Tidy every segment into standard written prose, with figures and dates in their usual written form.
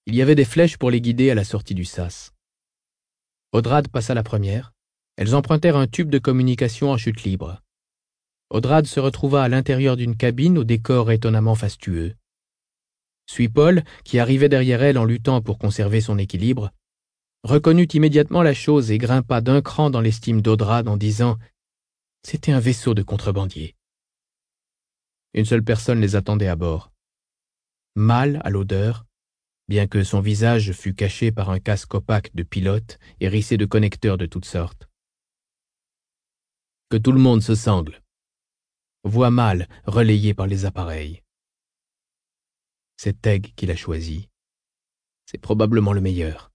Il y avait des flèches pour les guider à la sortie du sas. Odrad passa la première. Elles empruntèrent un tube de communication en chute libre. Odrad se retrouva à l'intérieur d'une cabine au décor étonnamment fastueux. Suipol, qui arrivait derrière elle en luttant pour conserver son équilibre, reconnut immédiatement la chose et grimpa d'un cran dans l'estime d'Odrad en disant « C'était un vaisseau de contrebandier ». Une seule personne les attendait à bord. Mâle à l'odeur, bien que son visage fût caché par un casque opaque de pilote hérissé de connecteurs de toutes sortes. Que tout le monde se sangle. Voix mâle relayée par les appareils. C'est Teg qui l'a choisi. C'est probablement le meilleur.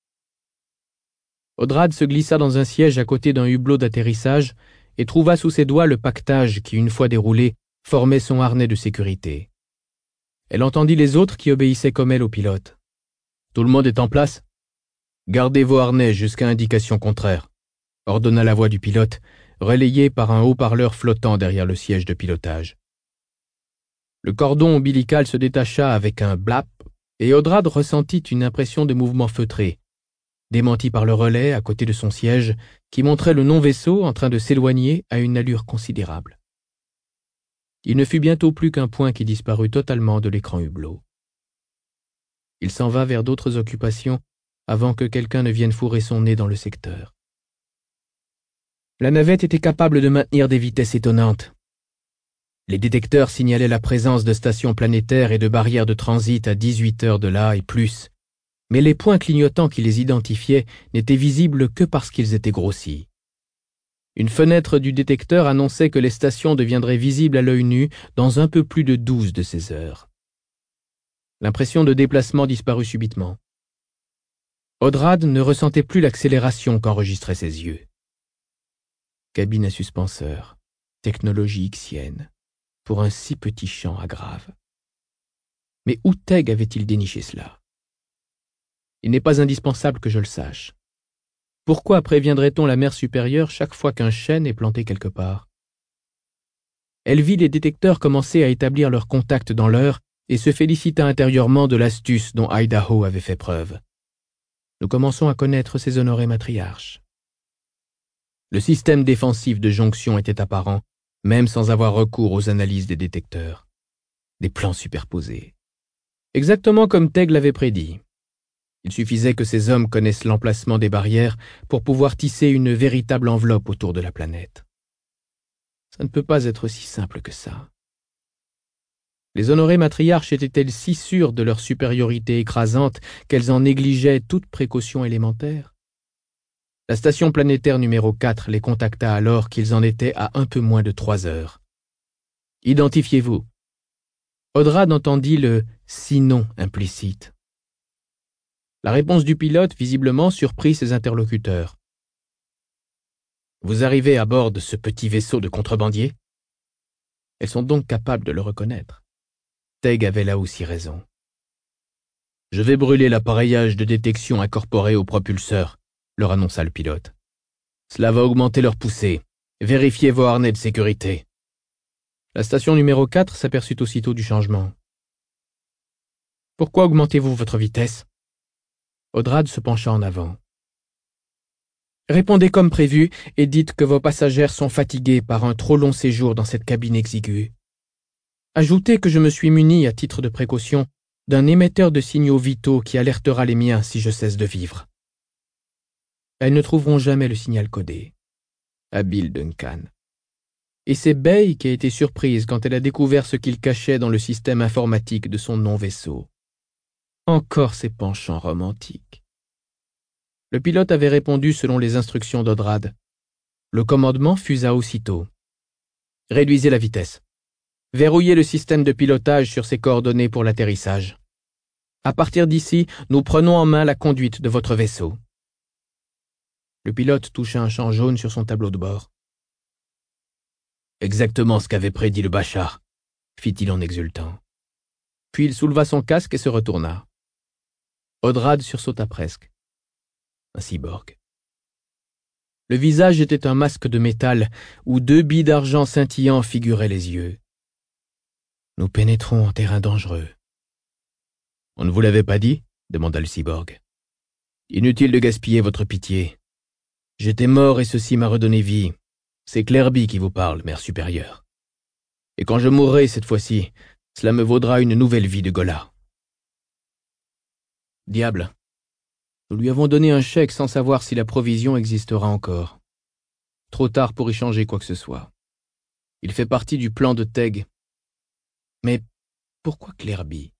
Odrad se glissa dans un siège à côté d'un hublot d'atterrissage et trouva sous ses doigts le pactage qui, une fois déroulé, formait son harnais de sécurité. Elle entendit les autres qui obéissaient comme elle au pilote. « Tout le monde est en place ? Gardez vos harnais jusqu'à indication contraire », ordonna la voix du pilote, relayée par un haut-parleur flottant derrière le siège de pilotage. Le cordon ombilical se détacha avec un blap et Odrad ressentit une impression de mouvement feutré, démenti par le relais à côté de son siège qui montrait le non-vaisseau en train de s'éloigner à une allure considérable. Il ne fut bientôt plus qu'un point qui disparut totalement de l'écran hublot. Il s'en va vers d'autres occupations avant que quelqu'un ne vienne fourrer son nez dans le secteur. La navette était capable de maintenir des vitesses étonnantes. Les détecteurs signalaient la présence de stations planétaires et de barrières de transit à 18 heures de là et plus, mais les points clignotants qui les identifiaient n'étaient visibles que parce qu'ils étaient grossis. Une fenêtre du détecteur annonçait que les stations deviendraient visibles à l'œil nu dans un peu plus de 12 de ces heures. L'impression de déplacement disparut subitement. Odrad ne ressentait plus l'accélération qu'enregistraient ses yeux. Cabine à suspenseur, technologie xienne, pour un si petit champ aggrave. Mais où Teg avait-il déniché cela? Il n'est pas indispensable que je le sache. Pourquoi préviendrait-on la mer supérieure chaque fois qu'un chêne est planté quelque part? Elle vit les détecteurs commencer à établir leur contact dans l'heure et se félicita intérieurement de l'astuce dont Idaho avait fait preuve. Nous commençons à connaître ces honorés matriarches. Le système défensif de jonction était apparent, même sans avoir recours aux analyses des détecteurs. Des plans superposés. Exactement comme Teg l'avait prédit. Il suffisait que ces hommes connaissent l'emplacement des barrières pour pouvoir tisser une véritable enveloppe autour de la planète. Ça ne peut pas être si simple que ça. Les honorées matriarches étaient-elles si sûres de leur supériorité écrasante qu'elles en négligeaient toute précaution élémentaire? La station planétaire numéro 4 les contacta alors qu'ils en étaient à un peu moins de 3 heures. « Identifiez-vous » Odrad entendit le « sinon » implicite. La réponse du pilote, visiblement, surprit ses interlocuteurs. « Vous arrivez à bord de ce petit vaisseau de contrebandier ?» Elles sont donc capables de le reconnaître. Teg avait là aussi raison. « Je vais brûler l'appareillage de détection incorporé au propulseur », leur annonça le pilote. « Cela va augmenter leur poussée. Vérifiez vos harnais de sécurité. » La station numéro 4 s'aperçut aussitôt du changement. « Pourquoi augmentez-vous votre vitesse ?» Odrad se pencha en avant. « Répondez comme prévu et dites que vos passagères sont fatiguées par un trop long séjour dans cette cabine exiguë. Ajoutez que je me suis muni, à titre de précaution, d'un émetteur de signaux vitaux qui alertera les miens si je cesse de vivre. » Elles ne trouveront jamais le signal codé. Habile Duncan. Et c'est Bay qui a été surprise quand elle a découvert ce qu'il cachait dans le système informatique de son non-vaisseau. Encore ses penchants romantiques. Le pilote avait répondu selon les instructions d'Odrad. Le commandement fusa aussitôt. Réduisez la vitesse. Verrouillez le système de pilotage sur ses coordonnées pour l'atterrissage. À partir d'ici, nous prenons en main la conduite de votre vaisseau. Le pilote toucha un champ jaune sur son tableau de bord. Exactement ce qu'avait prédit le Bachar, fit-il en exultant. Puis il souleva son casque et se retourna. Odrad sursauta presque. Un cyborg. Le visage était un masque de métal où 2 billes d'argent scintillants figuraient les yeux. Nous pénétrons en terrain dangereux. On ne vous l'avait pas dit ? demanda le cyborg. Inutile de gaspiller votre pitié. J'étais mort et ceci m'a redonné vie. C'est Clerby qui vous parle, mère supérieure. Et quand je mourrai cette fois-ci, cela me vaudra une nouvelle vie de Gola. Diable. Nous lui avons donné un chèque sans savoir si la provision existera encore. Trop tard pour y changer quoi que ce soit. Il fait partie du plan de Teg. Mais pourquoi Clerby?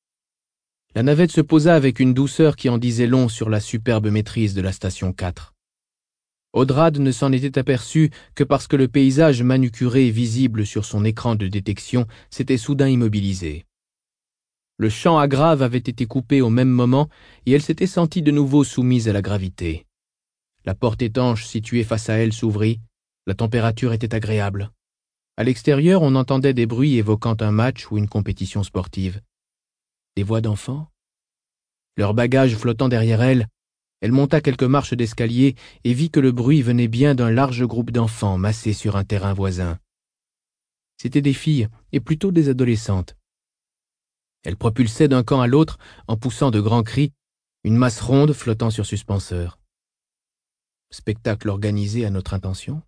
La navette se posa avec une douceur qui en disait long sur la superbe maîtrise de la station 4. Odrad ne s'en était aperçu que parce que le paysage manucuré visible sur son écran de détection s'était soudain immobilisé. Le champ à grave avait été coupé au même moment et elle s'était sentie de nouveau soumise à la gravité. La porte étanche située face à elle s'ouvrit, la température était agréable. À l'extérieur, on entendait des bruits évoquant un match ou une compétition sportive. Des voix d'enfants? Leurs bagages flottant derrière elle, elle monta quelques marches d'escalier et vit que le bruit venait bien d'un large groupe d'enfants massés sur un terrain voisin. C'étaient des filles, et plutôt des adolescentes. Elle propulsait d'un camp à l'autre, en poussant de grands cris, une masse ronde flottant sur suspenseur. Spectacle organisé à notre intention?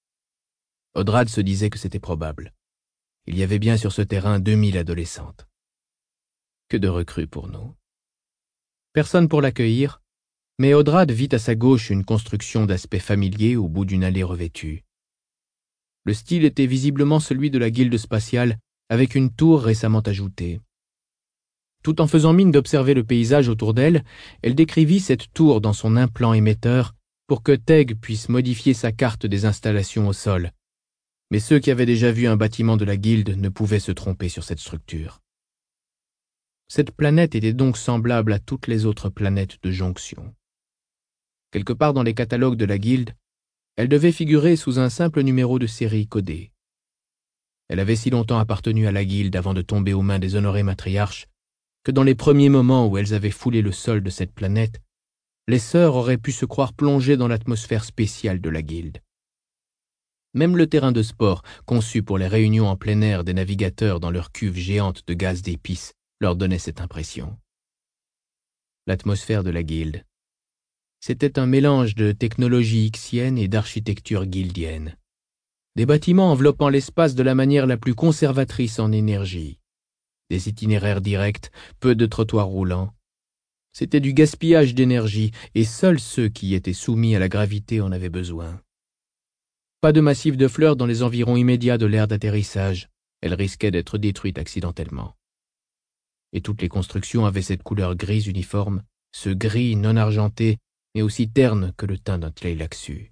Odrad se disait que c'était probable. Il y avait bien sur ce terrain 2000 adolescentes. Que de recrues pour nous. Personne pour l'accueillir, mais Odrad vit à sa gauche une construction d'aspect familier au bout d'une allée revêtue. Le style était visiblement celui de la guilde spatiale, avec une tour récemment ajoutée. Tout en faisant mine d'observer le paysage autour d'elle, elle décrivit cette tour dans son implant émetteur pour que Teg puisse modifier sa carte des installations au sol. Mais ceux qui avaient déjà vu un bâtiment de la guilde ne pouvaient se tromper sur cette structure. Cette planète était donc semblable à toutes les autres planètes de jonction. Quelque part dans les catalogues de la guilde, elle devait figurer sous un simple numéro de série codé. Elle avait si longtemps appartenu à la guilde avant de tomber aux mains des honorés matriarches que dans les premiers moments où elles avaient foulé le sol de cette planète, les sœurs auraient pu se croire plongées dans l'atmosphère spéciale de la guilde. Même le terrain de sport, conçu pour les réunions en plein air des navigateurs dans leurs cuves géantes de gaz d'épices, leur donnait cette impression. L'atmosphère de la guilde. C'était un mélange de technologie ixienne et d'architecture guildienne. Des bâtiments enveloppant l'espace de la manière la plus conservatrice en énergie. Des itinéraires directs, peu de trottoirs roulants. C'était du gaspillage d'énergie et seuls ceux qui y étaient soumis à la gravité en avaient besoin. Pas de massif de fleurs dans les environs immédiats de l'aire d'atterrissage. Elle risquait d'être détruite accidentellement. Et toutes les constructions avaient cette couleur grise uniforme, ce gris non argenté, mais aussi terne que le teint d'un tleilaxu.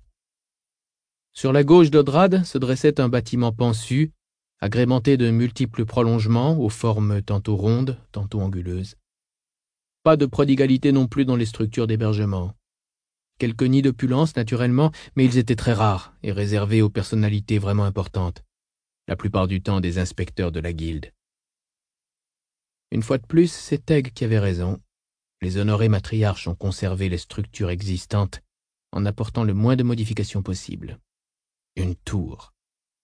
Sur la gauche d'Odrad se dressait un bâtiment pensu, agrémenté de multiples prolongements aux formes tantôt rondes, tantôt anguleuses. Pas de prodigalité non plus dans les structures d'hébergement. Quelques nids d'opulence, naturellement, mais ils étaient très rares et réservés aux personnalités vraiment importantes, la plupart du temps des inspecteurs de la guilde. Une fois de plus, c'est Teg qui avait raison. Les honorés matriarches ont conservé les structures existantes en apportant le moins de modifications possible. Une tour.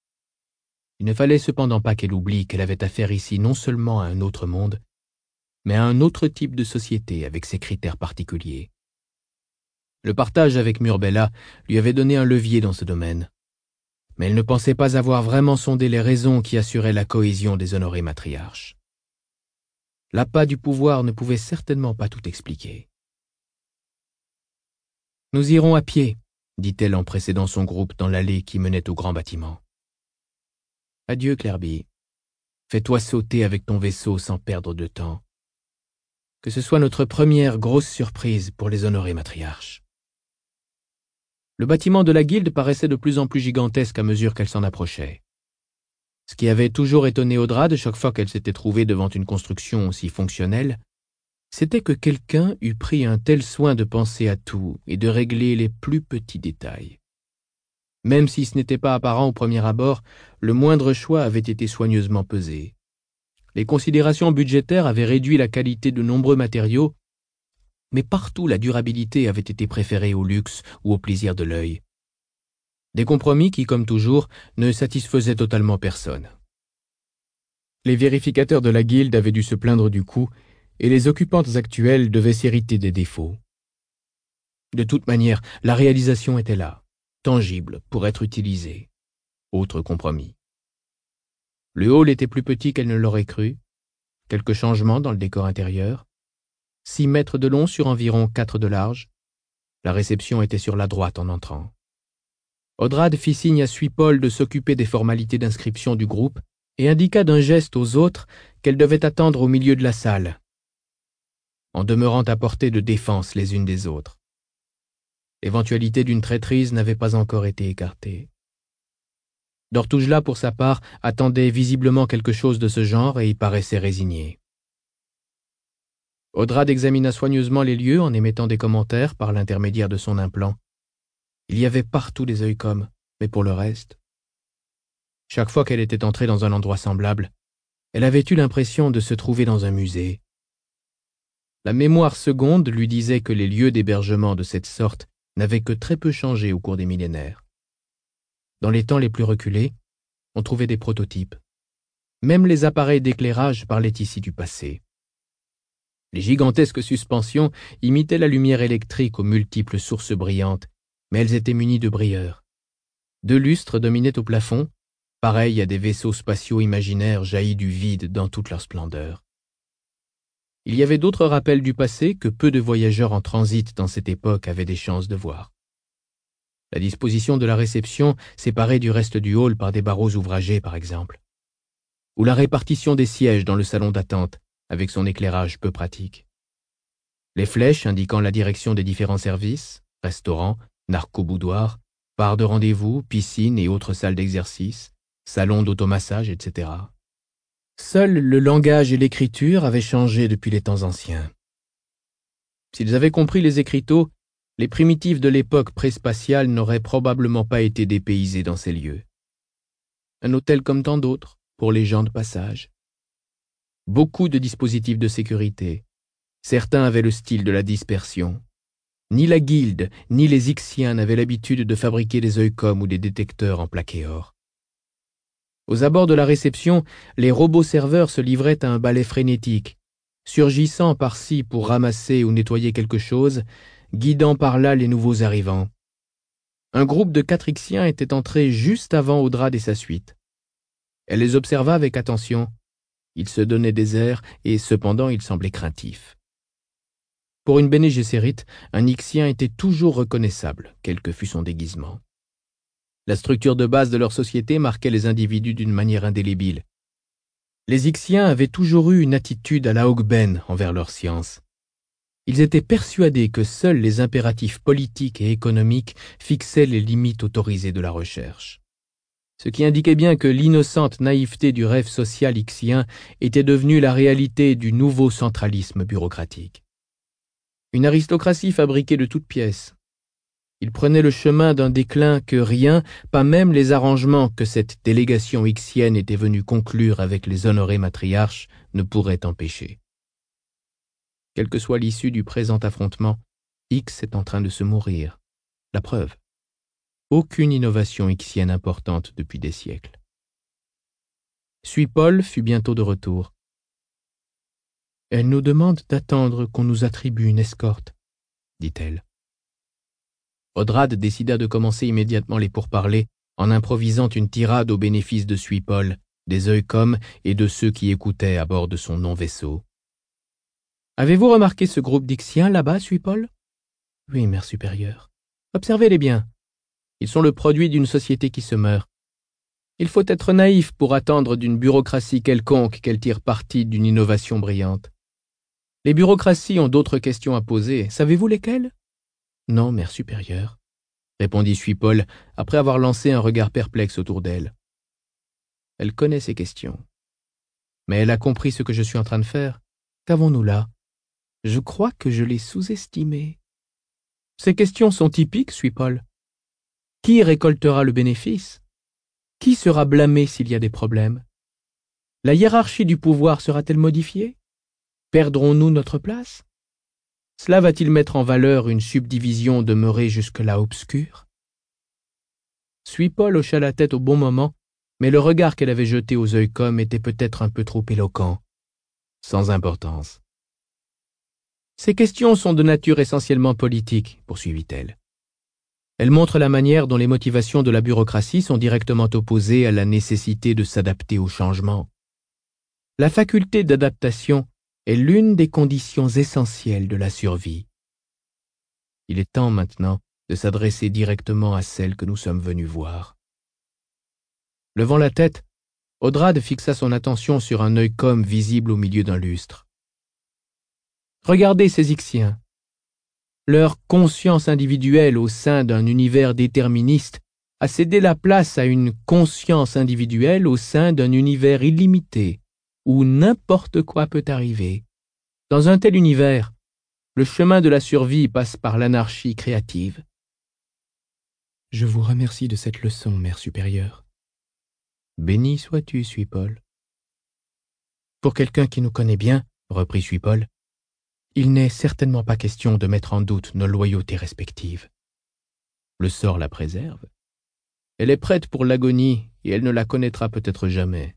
Il ne fallait cependant pas qu'elle oublie qu'elle avait affaire ici non seulement à un autre monde, mais à un autre type de société avec ses critères particuliers. Le partage avec Murbella lui avait donné un levier dans ce domaine, mais elle ne pensait pas avoir vraiment sondé les raisons qui assuraient la cohésion des honorés matriarches. L'appât du pouvoir ne pouvait certainement pas tout expliquer. « Nous irons à pied », dit-elle en précédant son groupe dans l'allée qui menait au grand bâtiment. « Adieu, Clerby. Fais-toi sauter avec ton vaisseau sans perdre de temps. Que ce soit notre première grosse surprise pour les honorés matriarches. » Le bâtiment de la guilde paraissait de plus en plus gigantesque à mesure qu'elle s'en approchait. Ce qui avait toujours étonné Odrad chaque fois qu'elle s'était trouvée devant une construction aussi fonctionnelle, c'était que quelqu'un eût pris un tel soin de penser à tout et de régler les plus petits détails. Même si ce n'était pas apparent au premier abord, le moindre choix avait été soigneusement pesé. Les considérations budgétaires avaient réduit la qualité de nombreux matériaux, mais partout la durabilité avait été préférée au luxe ou au plaisir de l'œil. Des compromis qui, comme toujours, ne satisfaisaient totalement personne. Les vérificateurs de la guilde avaient dû se plaindre du coût, et les occupantes actuelles devaient s'hériter des défauts. De toute manière, la réalisation était là, tangible, pour être utilisée. Autre compromis. Le hall était plus petit qu'elle ne l'aurait cru, quelques changements dans le décor intérieur, 6 mètres de long sur environ 4 de large. La réception était sur la droite en entrant. Odrad fit signe à Suipol de s'occuper des formalités d'inscription du groupe et indiqua d'un geste aux autres qu'elles devaient attendre au milieu de la salle, en demeurant à portée de défense les unes des autres. L'éventualité d'une traîtrise n'avait pas encore été écartée. Dortujla, pour sa part, attendait visiblement quelque chose de ce genre et y paraissait résigné. Odrad examina soigneusement les lieux en émettant des commentaires par l'intermédiaire de son implant. Il y avait partout des œils-comme, mais pour le reste. Chaque fois qu'elle était entrée dans un endroit semblable, elle avait eu l'impression de se trouver dans un musée. La mémoire seconde lui disait que les lieux d'hébergement de cette sorte n'avaient que très peu changé au cours des millénaires. Dans les temps les plus reculés, on trouvait des prototypes. Même les appareils d'éclairage parlaient ici du passé. Les gigantesques suspensions imitaient la lumière électrique aux multiples sources brillantes, mais elles étaient munies de brilleurs. 2 lustres dominaient au plafond, pareils à des vaisseaux spatiaux imaginaires jaillis du vide dans toute leur splendeur. Il y avait d'autres rappels du passé que peu de voyageurs en transit dans cette époque avaient des chances de voir. La disposition de la réception séparée du reste du hall par des barreaux ouvragés, par exemple. Ou la répartition des sièges dans le salon d'attente, avec son éclairage peu pratique. Les flèches indiquant la direction des différents services, restaurants, narco-boudoirs, bars de rendez-vous, piscines et autres salles d'exercice, salons d'automassage, etc. Seul le langage et l'écriture avaient changé depuis les temps anciens. S'ils avaient compris les écriteaux, les primitifs de l'époque préspatiale n'auraient probablement pas été dépaysés dans ces lieux. Un hôtel comme tant d'autres, pour les gens de passage. Beaucoup de dispositifs de sécurité. Certains avaient le style de la dispersion. Ni la guilde, ni les Ixiens n'avaient l'habitude de fabriquer des œils-comme ou des détecteurs en plaqué or. Aux abords de la réception, les robots serveurs se livraient à un ballet frénétique, surgissant par-ci pour ramasser ou nettoyer quelque chose, guidant par là les nouveaux arrivants. Un groupe de 4 Ixiens était entré juste avant Odrad et sa suite. Elle les observa avec attention. Ils se donnaient des airs et cependant ils semblaient craintifs. Pour une Bene Gesserit, un Ixien était toujours reconnaissable, quel que fût son déguisement. La structure de base de leur société marquait les individus d'une manière indélébile. Les Ixiens avaient toujours eu une attitude à la Hogben envers leur science. Ils étaient persuadés que seuls les impératifs politiques et économiques fixaient les limites autorisées de la recherche. Ce qui indiquait bien que l'innocente naïveté du rêve social ixien était devenue la réalité du nouveau centralisme bureaucratique. Une aristocratie fabriquée de toutes pièces. Il prenait le chemin d'un déclin que rien, pas même les arrangements que cette délégation ixienne était venue conclure avec les honorés matriarches, ne pourrait empêcher. Quelle que soit l'issue du présent affrontement, X est en train de se mourir. La preuve. Aucune innovation ixienne importante depuis des siècles. Suipol fut bientôt de retour. Elle nous demande d'attendre qu'on nous attribue une escorte, dit-elle. Odrad décida de commencer immédiatement les pourparlers en improvisant une tirade au bénéfice de Suipol, des œils-comme et de ceux qui écoutaient à bord de son non-vaisseau. Avez-vous remarqué ce groupe d'Ixiens là-bas, Suipol? Oui, mère supérieure. Observez-les bien. Ils sont le produit d'une société qui se meurt. Il faut être naïf pour attendre d'une bureaucratie quelconque qu'elle tire parti d'une innovation brillante. Les bureaucraties ont d'autres questions à poser. Savez-vous lesquelles? Non, mère supérieure, répondit Suipol après avoir lancé un regard perplexe autour d'elle. Elle connaît ces questions. Mais elle a compris ce que je suis en train de faire. Qu'avons-nous là? Je crois que je l'ai sous-estimé. Ces questions sont typiques, Suipol. Qui récoltera le bénéfice? Qui sera blâmé s'il y a des problèmes? La hiérarchie du pouvoir sera-t-elle modifiée? Perdrons-nous notre place? Cela va-t-il mettre en valeur une subdivision demeurée jusque-là obscure? Suipol hocha la tête au bon moment, mais le regard qu'elle avait jeté aux œils-comme était peut-être un peu trop éloquent. Sans importance. Ces questions sont de nature essentiellement politique, poursuivit-elle. Elles montrent la manière dont les motivations de la bureaucratie sont directement opposées à la nécessité de s'adapter au changement. La faculté d'adaptation est l'une des conditions essentielles de la survie. Il est temps maintenant de s'adresser directement à celle que nous sommes venus voir. Levant la tête, Odrad fixa son attention sur un œil comme visible au milieu d'un lustre. Regardez ces Ixiens. Leur conscience individuelle au sein d'un univers déterministe a cédé la place à une conscience individuelle au sein d'un univers illimité, où n'importe quoi peut arriver. Dans un tel univers, le chemin de la survie passe par l'anarchie créative. Je vous remercie de cette leçon, Mère supérieure. Béni sois-tu, Suipol. Pour quelqu'un qui nous connaît bien, reprit Suipol, il n'est certainement pas question de mettre en doute nos loyautés respectives. Le sort la préserve. Elle est prête pour l'agonie et elle ne la connaîtra peut-être jamais.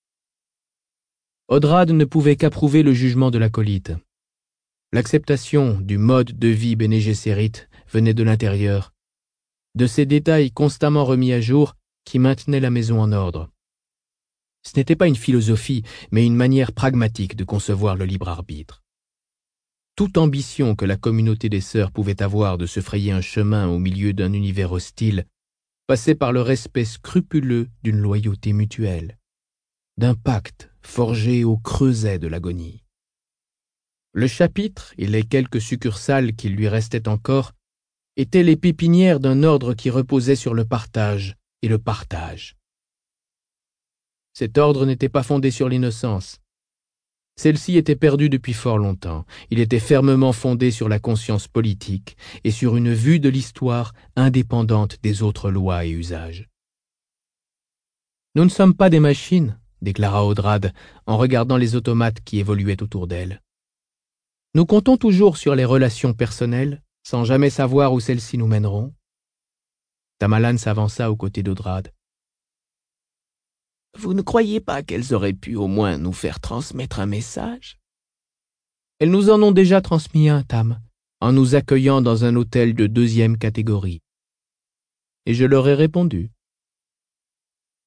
Odrad ne pouvait qu'approuver le jugement de l'acolyte. L'acceptation du mode de vie Bene Gesserit venait de l'intérieur, de ces détails constamment remis à jour qui maintenaient la maison en ordre. Ce n'était pas une philosophie, mais une manière pragmatique de concevoir le libre arbitre. Toute ambition que la communauté des sœurs pouvait avoir de se frayer un chemin au milieu d'un univers hostile passait par le respect scrupuleux d'une loyauté mutuelle, d'un pacte forgé au creuset de l'agonie. Le chapitre et les quelques succursales qui lui restaient encore étaient les pépinières d'un ordre qui reposait sur le partage et le partage. Cet ordre n'était pas fondé sur l'innocence. Celle-ci était perdue depuis fort longtemps. Il était fermement fondé sur la conscience politique et sur une vue de l'histoire indépendante des autres lois et usages. « Nous ne sommes pas des machines », déclara Odrad en regardant les automates qui évoluaient autour d'elle. « Nous comptons toujours sur les relations personnelles, sans jamais savoir où celles-ci nous mèneront. » Tamalan s'avança aux côtés d'Odrad. « Vous ne croyez pas qu'elles auraient pu au moins nous faire transmettre un message ?»« Elles nous en ont déjà transmis un, Tam, en nous accueillant dans un hôtel de 2e catégorie. Et je leur ai répondu. »